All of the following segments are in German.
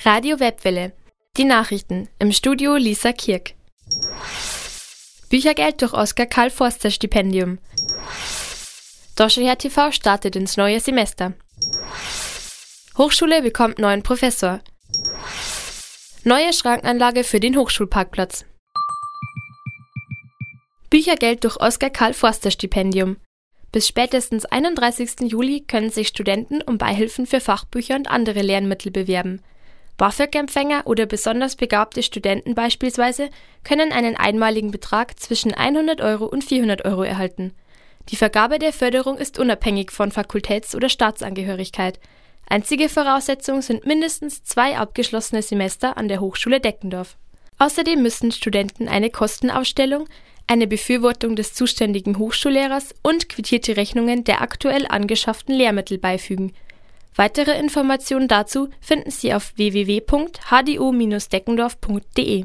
Radio Webwelle. Die Nachrichten. Im Studio Lisa Kirk. Büchergeld durch Oskar Karl Forster Stipendium. Doscherher TV startet ins neue Semester. Hochschule bekommt neuen Professor. Neue Schrankenanlage für den Hochschulparkplatz. Büchergeld durch Oskar Karl Forster Stipendium. Bis spätestens 31. Juli können sich Studenten um Beihilfen für Fachbücher und andere Lernmittel bewerben. BAföG-Empfänger oder besonders begabte Studenten beispielsweise können einen einmaligen Betrag zwischen 100 Euro und 400 Euro erhalten. Die Vergabe der Förderung ist unabhängig von Fakultäts- oder Staatsangehörigkeit. Einzige Voraussetzung sind mindestens 2 abgeschlossene Semester an der Hochschule Deckendorf. Außerdem müssen Studenten eine Kostenaufstellung, eine Befürwortung des zuständigen Hochschullehrers und quittierte Rechnungen der aktuell angeschafften Lehrmittel beifügen. Weitere Informationen dazu finden Sie auf www.hdu-deckendorf.de.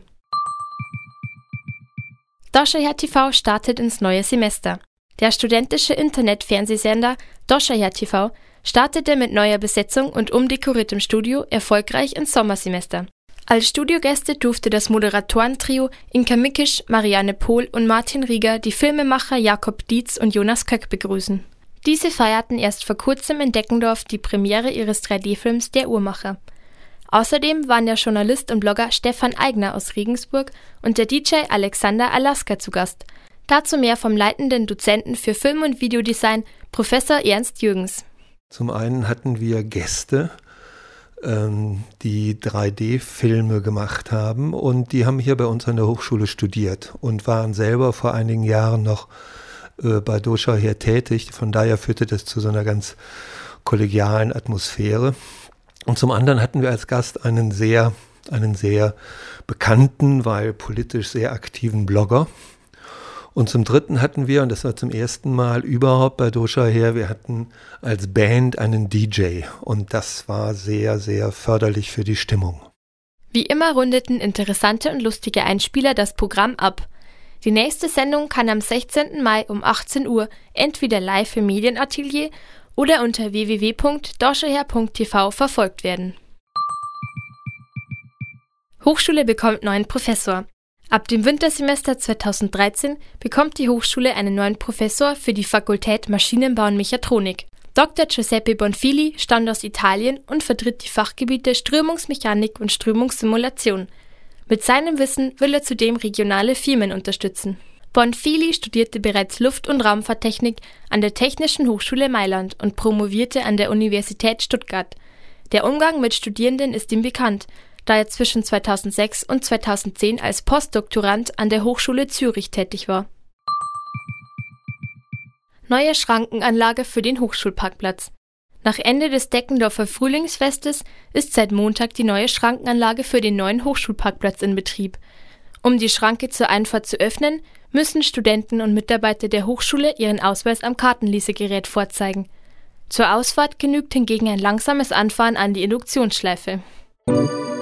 Doscherher TV startet ins neue Semester. Der studentische Internet-Fernsehsender Doscherher TV startete mit neuer Besetzung und umdekoriertem Studio erfolgreich ins Sommersemester. Als Studiogäste durfte das Moderatorentrio Inka Mickisch, Marianne Pohl und Martin Rieger die Filmemacher Jakob Dietz und Jonas Köck begrüßen. Diese feierten erst vor kurzem in Deckendorf die Premiere ihres 3D-Films Der Uhrmacher. Außerdem waren der Journalist und Blogger Stefan Aigner aus Regensburg und der DJ Alexander Alaska zu Gast. Dazu mehr vom leitenden Dozenten für Film- und Videodesign, Professor Ernst Jürgens. Zum einen hatten wir Gäste, die 3D-Filme gemacht haben, und die haben hier bei uns an der Hochschule studiert und waren selber vor einigen Jahren noch bei Doscherher tätig. Von daher führte das zu so einer ganz kollegialen Atmosphäre. Und zum anderen hatten wir als Gast einen sehr bekannten, weil politisch sehr aktiven Blogger. Und zum dritten hatten wir, und das war zum ersten Mal überhaupt bei Doscherher, wir hatten als Band einen DJ. Und das war sehr, sehr förderlich für die Stimmung. Wie immer rundeten interessante und lustige Einspieler das Programm ab. Die nächste Sendung kann am 16. Mai um 18 Uhr entweder live im Medienatelier oder unter www.doscherher.tv verfolgt werden. Hochschule bekommt neuen Professor. Ab dem Wintersemester 2013 bekommt die Hochschule einen neuen Professor für die Fakultät Maschinenbau und Mechatronik. Dr. Giuseppe Bonfili stammt aus Italien und vertritt die Fachgebiete Strömungsmechanik und Strömungssimulation. Mit seinem Wissen will er zudem regionale Firmen unterstützen. Bonfili studierte bereits Luft- und Raumfahrttechnik an der Technischen Hochschule Mailand und promovierte an der Universität Stuttgart. Der Umgang mit Studierenden ist ihm bekannt, da er zwischen 2006 und 2010 als Postdoktorand an der Hochschule Zürich tätig war. Neue Schrankenanlage für den Hochschulparkplatz. Nach Ende des Deckendorfer Frühlingsfestes ist seit Montag die neue Schrankenanlage für den neuen Hochschulparkplatz in Betrieb. Um die Schranke zur Einfahrt zu öffnen, müssen Studenten und Mitarbeiter der Hochschule ihren Ausweis am Kartenlesegerät vorzeigen. Zur Ausfahrt genügt hingegen ein langsames Anfahren an die Induktionsschleife.